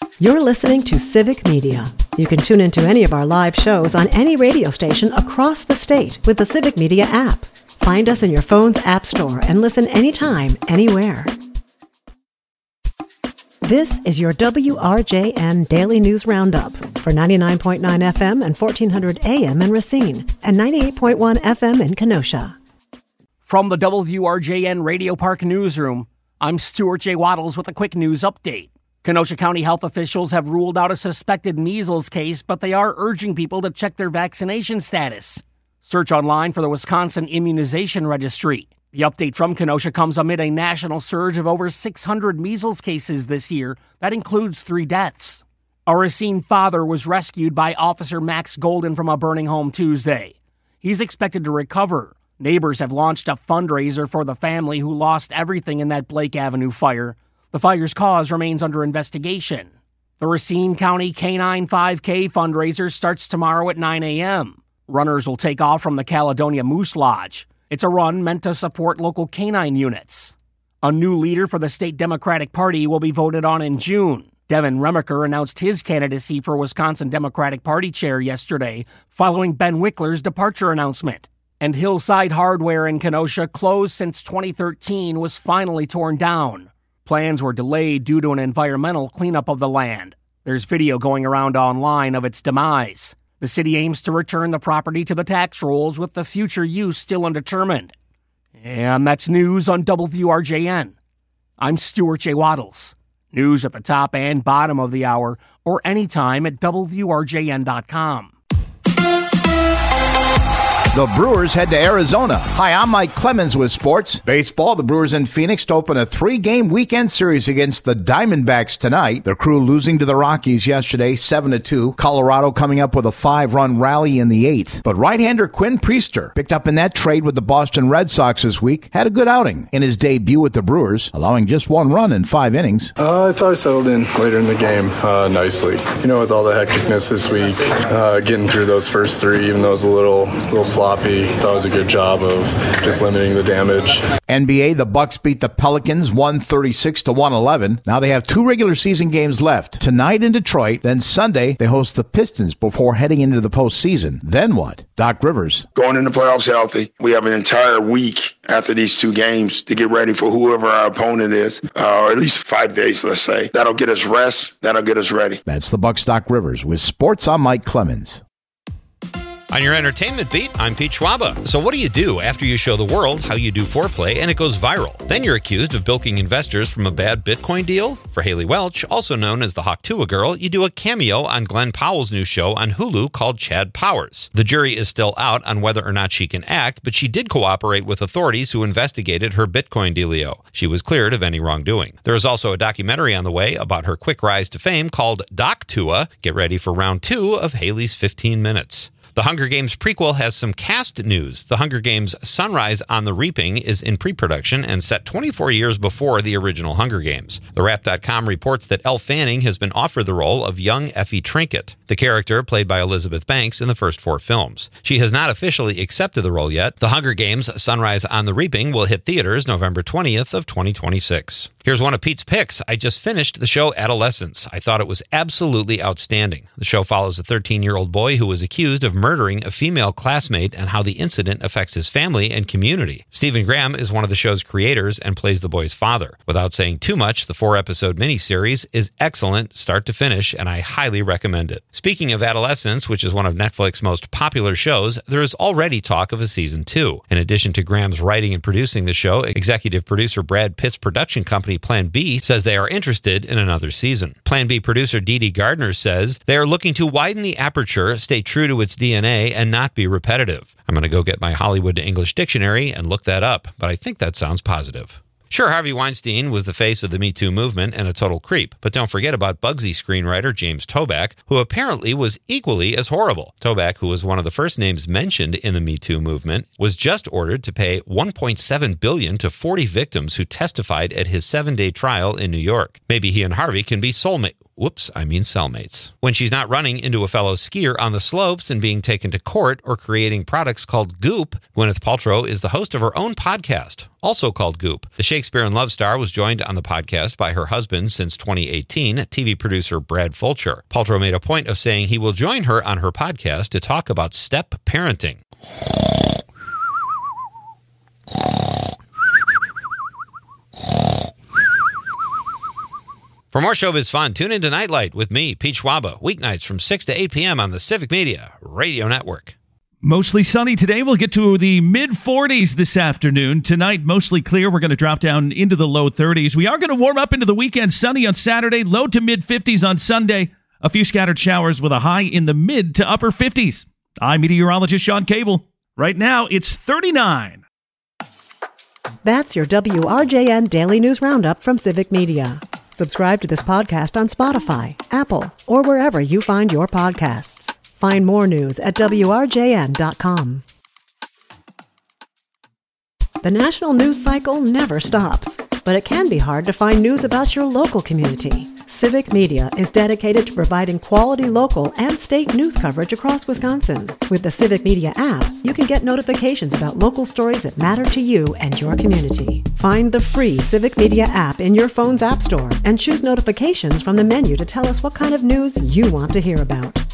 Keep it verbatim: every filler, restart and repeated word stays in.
You're listening to Civic Media. You can tune into any of our live shows on any radio station across the state with the Civic Media app. Find us in your phone's app store and listen anytime, anywhere. This is your W R J N Daily News Roundup for ninety-nine point nine F M and fourteen hundred A M in Racine and ninety-eight point one F M in Kenosha. From the W R J N Radio Park Newsroom, I'm Stuart J. Waddles with a quick news update. Kenosha County health officials have ruled out a suspected measles case, but they are urging people to check their vaccination status. Search online for the Wisconsin Immunization Registry. The update from Kenosha comes amid a national surge of over six hundred measles cases this year. That includes three deaths. A Racine father was rescued by Officer Max Golden from a burning home Tuesday. He's expected to recover. Neighbors have launched a fundraiser for the family who lost everything in that Blake Avenue fire. The fire's cause remains under investigation. The Racine County K nine five K fundraiser starts tomorrow at nine a.m. Runners will take off from the Caledonia Moose Lodge. It's a run meant to support local canine units. A new leader for the state Democratic Party will be voted on in June. Devin Remaker announced his candidacy for Wisconsin Democratic Party chair yesterday, following Ben Wickler's departure announcement. And Hillside Hardware in Kenosha, closed since twenty thirteen, was finally torn down. Plans were delayed due to an environmental cleanup of the land. There's video going around online of its demise. The city aims to return the property to the tax rolls with the future use still undetermined. And that's news on W R J N. I'm Stuart J. Waddles. News at the top and bottom of the hour or anytime at W R J N dot com. The Brewers head to Arizona. Hi, I'm Mike Clemens with sports. Baseball, the Brewers in Phoenix to open a three-game weekend series against the Diamondbacks tonight. Their crew losing to the Rockies yesterday, seven to two. Colorado coming up with a five-run rally in the eighth. But right-hander Quinn Priester, picked up in that trade with the Boston Red Sox this week, had a good outing in his debut with the Brewers, allowing just one run in five innings. Uh, I thought I settled in later in the game uh, nicely. You know, with all the hecticness this week, uh, getting through those first three, even though it was a little, little sloppy. Thought it was a good job of just limiting the damage. N B A, the Bucks beat the Pelicans one thirty-six to one eleven. Now they have two regular season games left. Tonight in Detroit, then Sunday they host the Pistons before heading into the postseason. Then what? Doc Rivers. Going into playoffs healthy. We have an entire week after these two games to get ready for whoever our opponent is, uh, or at least five days, let's say. That'll get us rest. That'll get us ready. That's the Bucks' Doc Rivers. With sports, I'm Mike Clemens. On your entertainment beat, I'm Pete Schwaba. So what do you do after you show the world how you do foreplay and it goes viral? Then you're accused of bilking investors from a bad Bitcoin deal? For Haley Welch, also known as the Hawktua Girl, you do a cameo on Glenn Powell's new show on Hulu called Chad Powers. The jury is still out on whether or not she can act, but she did cooperate with authorities who investigated her Bitcoin dealio. She was cleared of any wrongdoing. There is also a documentary on the way about her quick rise to fame called Doctua. Get ready for round two of Haley's fifteen minutes. The Hunger Games prequel has some cast news. The Hunger Games Sunrise on the Reaping is in pre-production and set twenty-four years before the original Hunger Games. The Wrap dot com reports that Elle Fanning has been offered the role of young Effie Trinket, the character played by Elizabeth Banks in the first four films. She has not officially accepted the role yet. The Hunger Games Sunrise on the Reaping will hit theaters November twentieth of twenty twenty-six. Here's one of Pete's picks. I just finished the show Adolescence. I thought it was absolutely outstanding. The show follows a thirteen-year-old boy who was accused of murdering a female classmate and how the incident affects his family and community. Stephen Graham is one of the show's creators and plays the boy's father. Without saying too much, the four-episode miniseries is excellent start to finish, and I highly recommend it. Speaking of Adolescence, which is one of Netflix's most popular shows, there is already talk of a season two. In addition to Graham's writing and producing the show, executive producer Brad Pitt's production company Plan B says they are interested in another season. Plan B producer Dee Dee Gardner says they are looking to widen the aperture, stay true to its D N A, and not be repetitive. I'm going to go get my Hollywood to English dictionary and look that up, but I think that sounds positive. Sure, Harvey Weinstein was the face of the Me Too movement and a total creep, but don't forget about Bugsy screenwriter James Toback, who apparently was equally as horrible. Toback, who was one of the first names mentioned in the Me Too movement, was just ordered to pay one point seven billion dollars to forty victims who testified at his seven-day trial in New York. Maybe he and Harvey can be soulmates. Whoops, I mean cellmates. When she's not running into a fellow skier on the slopes and being taken to court or creating products called Goop, Gwyneth Paltrow is the host of her own podcast, also called Goop. The Shakespeare in Love star was joined on the podcast by her husband since twenty eighteen, T V producer Brad Fulcher. Paltrow made a point of saying he will join her on her podcast to talk about step parenting. For more showbiz fun, tune into Nightlight with me, Pete Schwaba, weeknights from six to eight p.m. on the Civic Media Radio Network. Mostly sunny today. We'll get to the mid forties this afternoon. Tonight, mostly clear. We're going to drop down into the low thirties. We are going to warm up into the weekend. Sunny on Saturday, low to mid fifties on Sunday. A few scattered showers with a high in the mid to upper fifties. I'm meteorologist Sean Cable. Right now, it's thirty-nine. That's your W R J N Daily News Roundup from Civic Media. Subscribe to this podcast on Spotify, Apple, or wherever you find your podcasts. Find more news at W R J N dot com. The national news cycle never stops, but it can be hard to find news about your local community. Civic Media is dedicated to providing quality local and state news coverage across Wisconsin. With the Civic Media app, you can get notifications about local stories that matter to you and your community. Find the free Civic Media app in your phone's app store and choose notifications from the menu to tell us what kind of news you want to hear about.